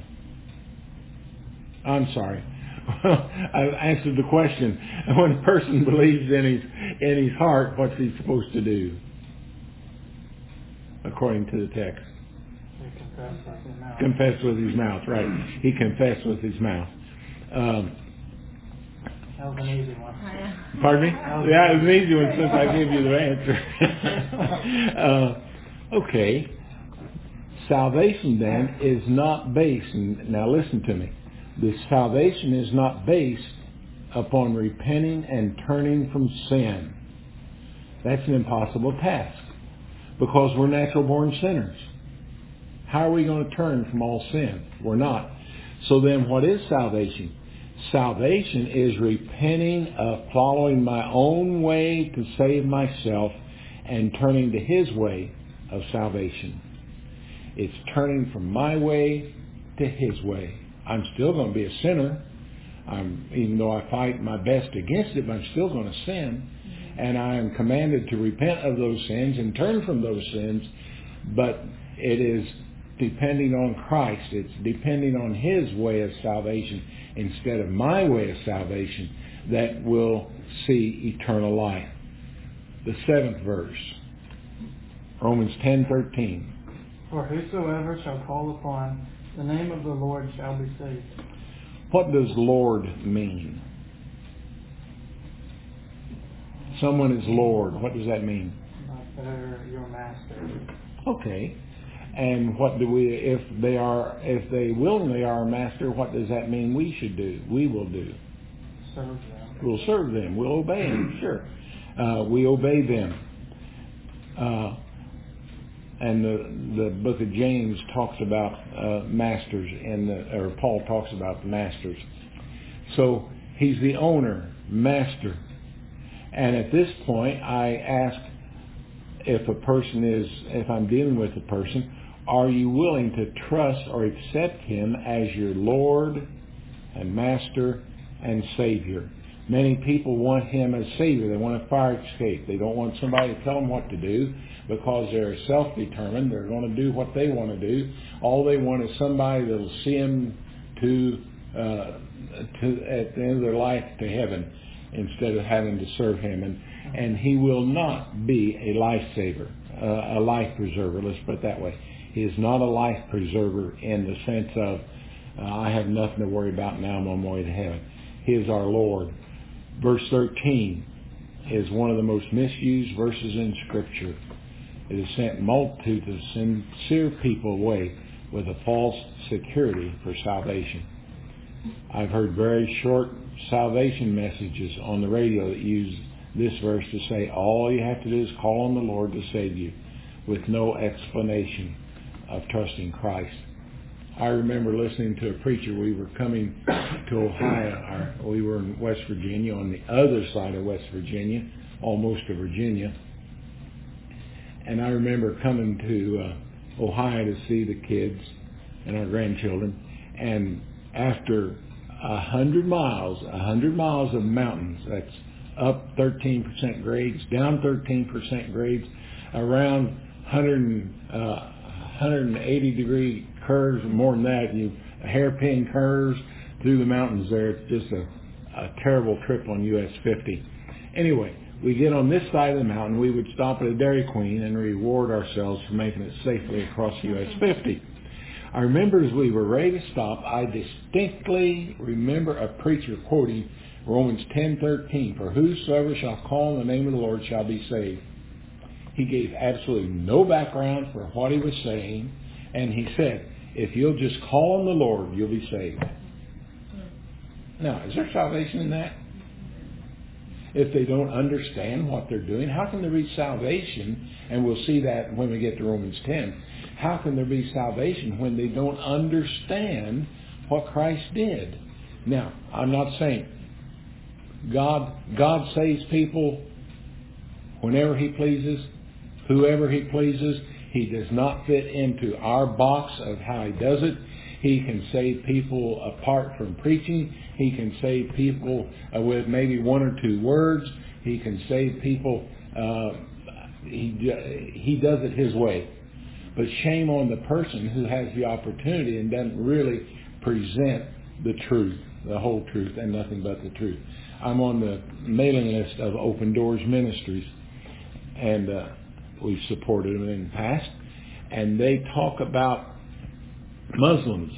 I'm sorry. I've answered the question. When a person believes in his, in his heart, what's he supposed to do? According to the text. Confess with his mouth. Confess with his mouth, right. He confessed with his mouth. Um, That was an easy one. Pardon me? Yeah, it was an easy one since I gave you the answer. uh, okay. Salvation then is not based, and now listen to me, the salvation is not based upon repenting and turning from sin. That's an impossible task because we're natural born sinners. How are we going to turn from all sin? We're not. So then what is salvation? Salvation is repenting of following my own way to save myself and turning to His way of salvation. It's turning from my way to His way I'm still going to be a sinner. I'm, even though I fight my best against it, but I'm still going to sin. And I am commanded to repent of those sins and turn from those sins. But it is depending on Christ. It's depending on His way of salvation instead of my way of salvation that will see eternal life. The seventh verse, Romans ten thirteen. For whosoever shall call upon the name of the Lord shall be saved. What does Lord mean? Someone is Lord. What does that mean? Like they're your master. Okay. And what do we, if they are, if they willingly are our master, what does that mean we should do? We will do. Serve them. We'll serve them. We'll obey them. Sure. Uh, we obey them. Uh, and the the book of James talks about uh, masters, in the, or Paul talks about the masters. So he's the owner, master. And at this point, I ask if a person is, if I'm dealing with a person, are you willing to trust or accept him as your Lord and Master and Savior? Many people want him as Savior. They want a fire escape. They don't want somebody to tell them what to do because they're self-determined. They're going to do what they want to do. All they want is somebody that will see them to, uh, to at the end of their life to heaven instead of having to serve him. And, and he will not be a lifesaver, uh, a life preserver. Let's put it that way. He is not a life preserver in the sense of, uh, I have nothing to worry about now, I'm on my way to heaven. He is our Lord. Verse thirteen is one of the most misused verses in Scripture. It has sent multitudes of sincere people away with a false security for salvation. I've heard very short salvation messages on the radio that use this verse to say all you have to do is call on the Lord to save you, with no explanation of trusting Christ. I remember listening to a preacher. We were coming to Ohio. Our, we were in West Virginia, on the other side of West Virginia, almost to Virginia. And I remember coming to uh, Ohio to see the kids and our grandchildren. And after a hundred miles, a hundred miles of mountains, that's up thirteen percent grades, down thirteen percent grades, around one hundred, uh, one hundred eighty degree curves, more than that, you hairpin curves through the mountains there. It's just a, a terrible trip on U S fifty. Anyway, we get on this side of the mountain, we would stop at a Dairy Queen and reward ourselves for making it safely across U S fifty. I remember as we were ready to stop, I distinctly remember a preacher quoting Romans ten thirteen, for whosoever shall call on the name of the Lord shall be saved. He gave absolutely no background for what he was saying, and he said, if you'll just call on the Lord, you'll be saved. Now, is there salvation in that? If they don't understand what they're doing, how can there be salvation? And we'll see that when we get to Romans ten. How can there be salvation when they don't understand what Christ did? Now, I'm not saying God, God saves people whenever He pleases, whoever He pleases. He does not fit into our box of how He does it. He can save people apart from preaching. He can save people uh, with maybe one or two words. He can save people. Uh, he he does it His way. But shame on the person who has the opportunity and doesn't really present the truth, the whole truth, and nothing but the truth. I'm on the mailing list of Open Doors Ministries, and uh, we've supported them in the past. And they talk about Muslims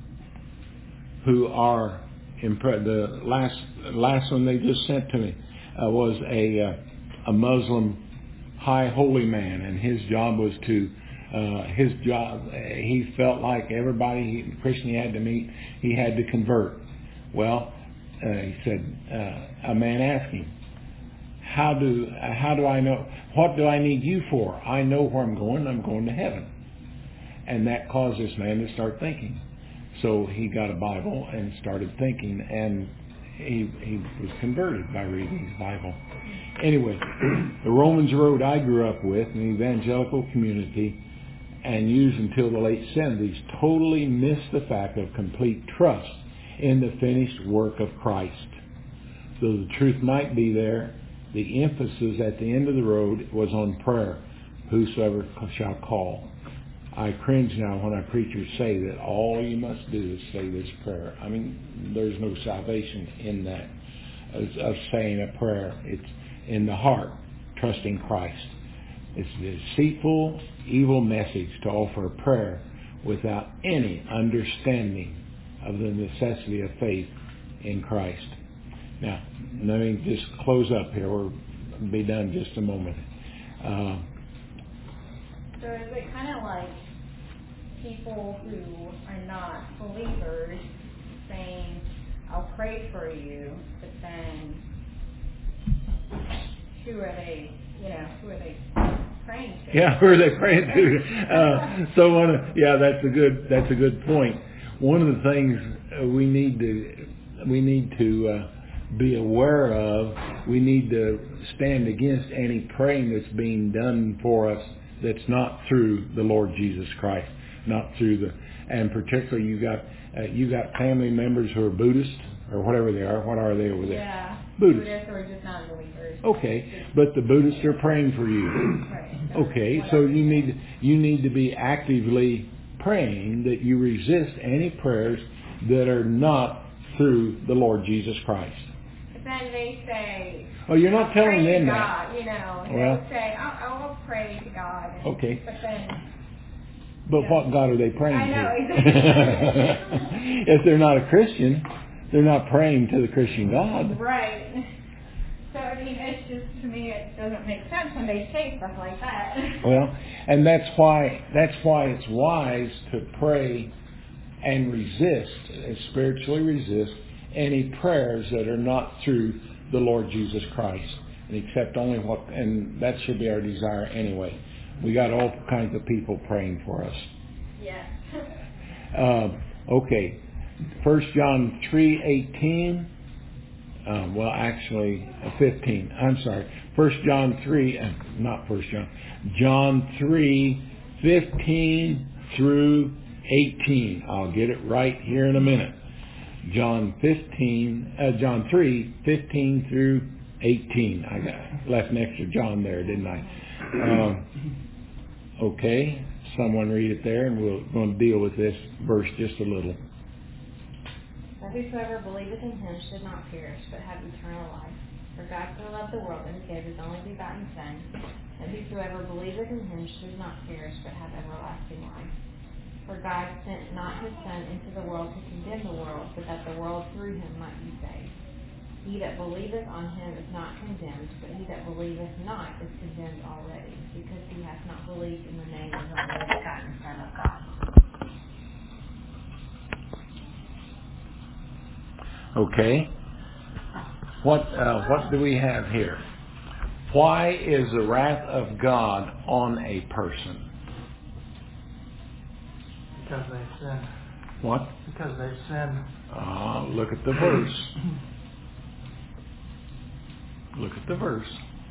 who are impre- the last last one they just sent to me uh, was a uh, a Muslim high holy man, and his job was to uh, his job. He felt like everybody he, Christian he had to meet, he had to convert. Well, uh, he said uh, a man asked him, "How do uh, how do I know? What do I need you for? I know where I'm going. I'm going to heaven." And that caused this man to start thinking. So he got a Bible and started thinking, and he he was converted by reading his Bible. Anyway, the Romans road I grew up with, an evangelical community, and used until the late seventies totally missed the fact of complete trust in the finished work of Christ. Though the truth might be there, the emphasis at the end of the road was on prayer. Whosoever shall call. I cringe now when I preachers say that all you must do is say this prayer. I mean, there's no salvation in that, of saying a prayer. It's in the heart, trusting Christ. It's a deceitful, evil message to offer a prayer without any understanding of the necessity of faith in Christ. Now, let me just close up here. We'll be done in just a moment. Uh, So is it kind of like people who are not believers saying, I'll pray for you, but then who are they, you know, who are they praying to? Yeah, who are they praying to? Uh, so, one of, yeah, that's a good that's a good point. One of the things we need to we need to uh, be aware of, we need to stand against any praying that's being done for us that's not through the Lord Jesus Christ, not through the, and particularly you got uh, you got family members who are Buddhist or whatever they are. What are they over there? Yeah, Buddhist. Buddhists or just non-believers. Okay, but the Buddhists are praying for you. Right. Okay, so you need you need to be actively praying that you resist any prayers that are not through the Lord Jesus Christ. But then they say, Oh, you're not telling pray them to that. God, you know. Well, They'll say, I'll, I'll pray to God. And, Okay. But then, But yeah. what God are they praying I know, to? exactly. If they're not a Christian, they're not praying to the Christian God. Right. So, I mean, it's just, to me, it doesn't make sense when they say stuff like that. Well, and that's why that's why it's wise to pray and resist, spiritually resist, any prayers that are not through the Lord Jesus Christ, and accept only what, and that should be our desire anyway. We got all kinds of people praying for us. Yes. Uh, okay, First John three eighteen. Um, well, actually, uh, fifteen. I'm sorry. First John three, uh, not First John. John three fifteen through eighteen. I'll get it right here in a minute. John fifteen, uh, John three fifteen through eighteen. I got left an extra John there, didn't I? Um, okay, someone read it there, and we're going to deal with this verse just a little. For whosoever believeth in him should not perish, but have eternal life. For God so loved the world that he gave his only begotten Son, that whosoever believeth in him should not perish, but have everlasting life. For God sent not his Son into the world to condemn the world, but that the world through him might be saved. He that believeth on him is not condemned, but he that believeth not is condemned already, because he hath not believed in the name of the only begotten Son of God. Okay. What uh, what do we have here? Why is the wrath of God on a person? Because they sin. What? Because they sin. Uh, look at the verse. Look at the verse.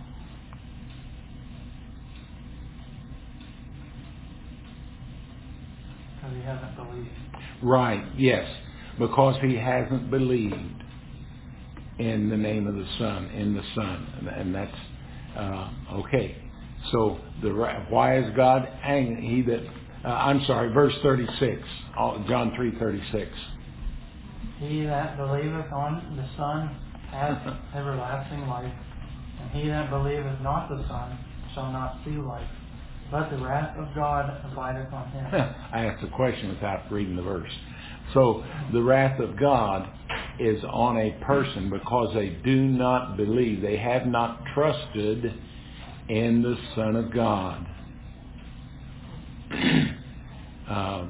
Because he hasn't believed. Right, yes. Because he hasn't believed in the name of the Son, in the Son. And that's, uh, okay. So, the why is God angry? He that, uh, I'm sorry, verse thirty-six, John three thirty-six. He that believeth on the Son hath everlasting life, and he that believeth not the Son shall not see life, but the wrath of God abideth on him. I asked a question without reading the verse. So the wrath of God is on a person because they do not believe. They have not trusted in the Son of God. uh,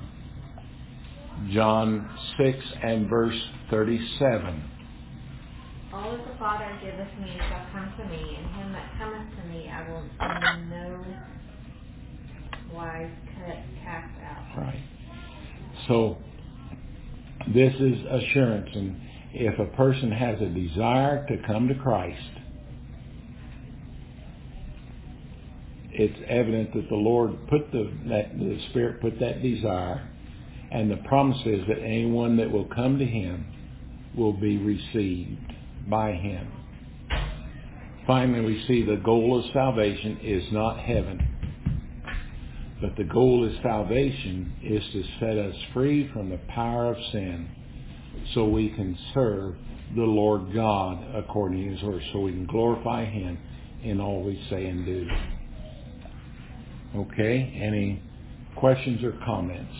John six and verse thirty-seven. All that the Father giveth me shall come to me, and him that cometh to me I will in no wise cast out. Right. So this is assurance, and if a person has a desire to come to Christ, it's evident that the Lord put the, that the Spirit put that desire, and the promise is that anyone that will come to Him will be received by Him. Finally, we see the goal of salvation is not heaven, but the goal of salvation is to set us free from the power of sin so we can serve the Lord God according to His word, so we can glorify Him in all we say and do. Okay, any questions or comments?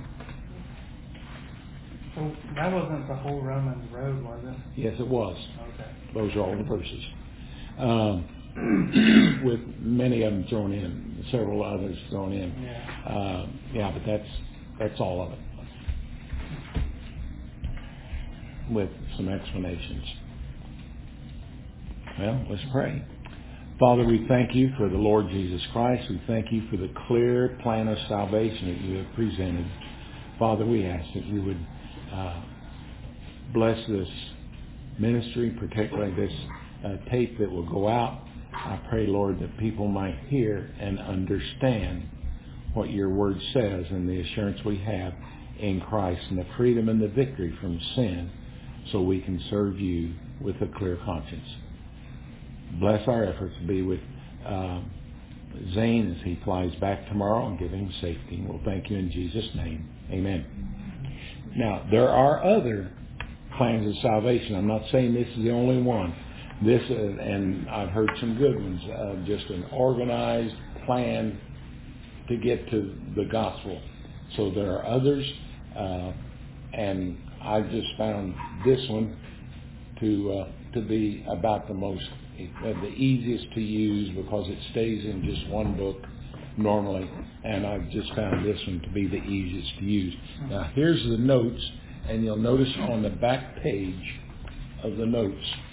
So that wasn't the whole Romans road, was it? Yes, it was. Okay. Those are all the verses. Um, with many of them thrown in, several others thrown in. Yeah. Uh, yeah, but that's that's all of it, with some explanations. Well, let's pray. Father, we thank you for the Lord Jesus Christ. We thank you for the clear plan of salvation that you have presented. Father, we ask that you would uh, bless this ministry, particularly this uh, tape that will go out. I pray, Lord, that people might hear and understand what your word says and the assurance we have in Christ and the freedom and the victory from sin so we can serve you with a clear conscience. Bless our efforts to be with uh, Zane as he flies back tomorrow, and give him safety. We'll thank you in Jesus' name. Amen. Now, there are other plans of salvation. I'm not saying this is the only one. This, uh, and I've heard some good ones, uh, just an organized plan to get to the gospel. So there are others, uh, and I just found this one to uh, to be about the most, uh, the easiest to use because it stays in just one book normally, and I've just found this one to be the easiest to use. Now here's the notes, and you'll notice on the back page of the notes